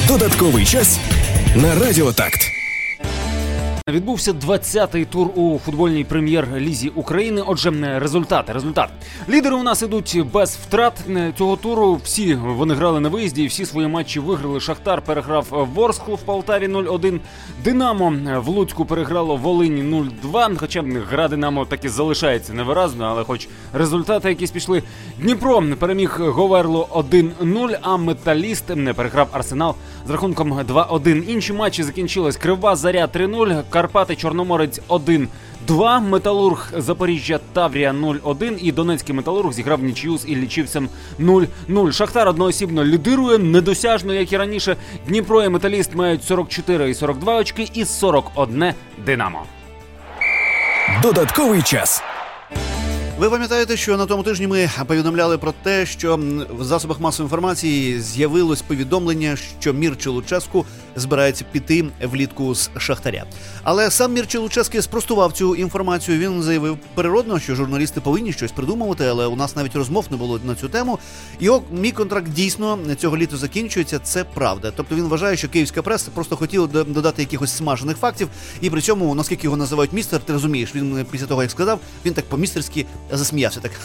Додатковий час на Радіо Такт. Відбувся 20-й тур у футбольній прем'єр-лізі України. Отже, результат. Лідери у нас ідуть без втрат цього туру. Всі вони грали на виїзді і всі свої матчі виграли. Шахтар переграв Ворсклу в Полтаві 0-1. Динамо в Луцьку переграло Волинь 0-2. Хоча гра Динамо таки залишається невиразно, але хоч результати якісь пішли. Дніпро переміг Говерлу 1-0, а Металіст переграв Арсенал з рахунком 2-1. Інші матчі закінчились. Крива Заря 3-0, Карпати Чорноморець 1-2, Металург Запоріжжя Таврія 0-1 і Донецький Металург зіграв нічию з Іллічівцем 0-0. Шахтар одноосібно лідирує, недосяжно, як і раніше. Дніпро і Металіст мають 44 і 42 очки і 41 Динамо. Додатковий час. Ви пам'ятаєте, що на тому тижні ми повідомляли про те, що в засобах масової інформації з'явилось повідомлення, що Мірча Луческу збирається піти влітку з Шахтаря. Але сам Мірча Луческу спростував цю інформацію. Він заявив природно, що журналісти повинні щось придумувати, але у нас навіть розмов не було на цю тему. Мій контракт дійсно цього літа закінчується, це правда. Тобто він вважає, що київська преса просто хотіла додати якихось смажених фактів, і при цьому, наскільки його називають містер, ти розумієш, він після того, як сказав, він так по-містерськи засміявся так.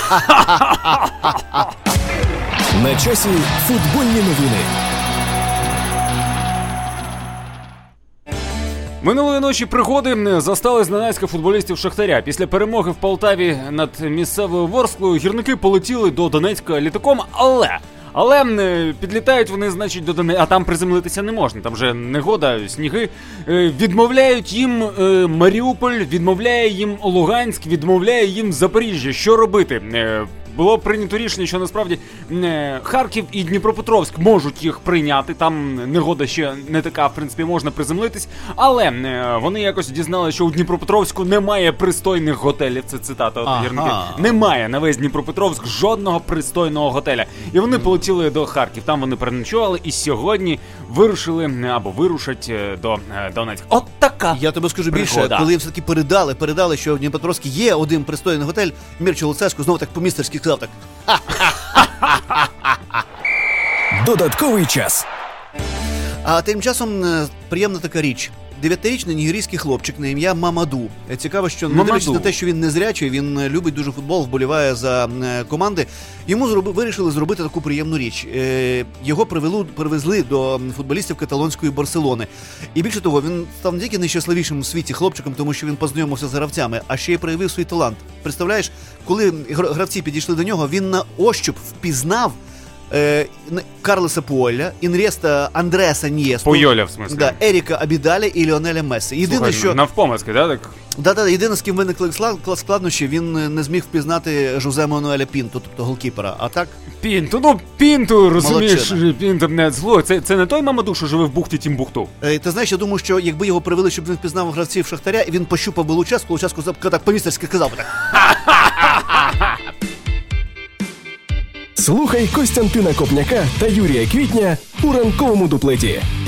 На часі футбольні новини. Минулої ночі пригоди застали зненацька футболістів Шахтаря. Після перемоги в Полтаві над місцевою Ворсклою гірники полетіли до Донецька літаком, але підлітають вони, значить, до Донецька, а там приземлитися не можна, там вже негода, сніги. Відмовляють їм Маріуполь, відмовляє їм Луганськ, відмовляє їм Запоріжжя. Що робити? Було прийнято рішення, що насправді Харків і Дніпропетровськ можуть їх прийняти. Там негода ще не така, в принципі, можна приземлитись. Але вони якось дізналися, що у Дніпропетровську немає пристойних готелів. Це цитата от гірників. Немає на весь Дніпропетровськ жодного пристойного готеля. І вони полетіли до Харків. Там вони переночували і сьогодні вирушили або вирушать до Донецька. От така. Я тобі скажу пригода. Більше, коли все-таки передали, що в Дніпропетровську є один пристойний готель, Мірча Луцеску знову так по-містерськи сказав так. Додатковий час. А тим часом приємна така річ. 9-річний нігерійський хлопчик на ім'я Мамаду. Цікаво, що не дивлячись на те, що він незрячий, він любить дуже футбол, вболіває за команди. Йому вирішили зробити таку приємну річ. Його привезли до футболістів каталонської Барселони. І більше того, він став не тільки найщасливішим у світі хлопчиком, тому що він познайомився з гравцями, а ще й проявив свій талант. Представляєш, коли гравці підійшли до нього, він на ощуп впізнав Карлоса Пуоля, Інреста Андреаса Ньєсту, Пойоля, в смислі. Да, Еріка Абідаля і Ліонеля Мессі. Єдине, що навпомацьки, да, так? Да, єдине, з ким виникли складнощі, він не зміг впізнати Жозе Мануеля Пінту, тобто голкіпера. А так? Пінту, розумієш, Пінту не зло. Це не той Мамаду, що живе в бухті Тімбухту. Ти знаєш, я думаю, що якби його привели, щоб він впізнав гравців Шахтаря, і він пощупав би Луческу так по-містерськи сказав би так. Слухай Костянтина Копняка та Юрія Квітня у ранковому дуплеті.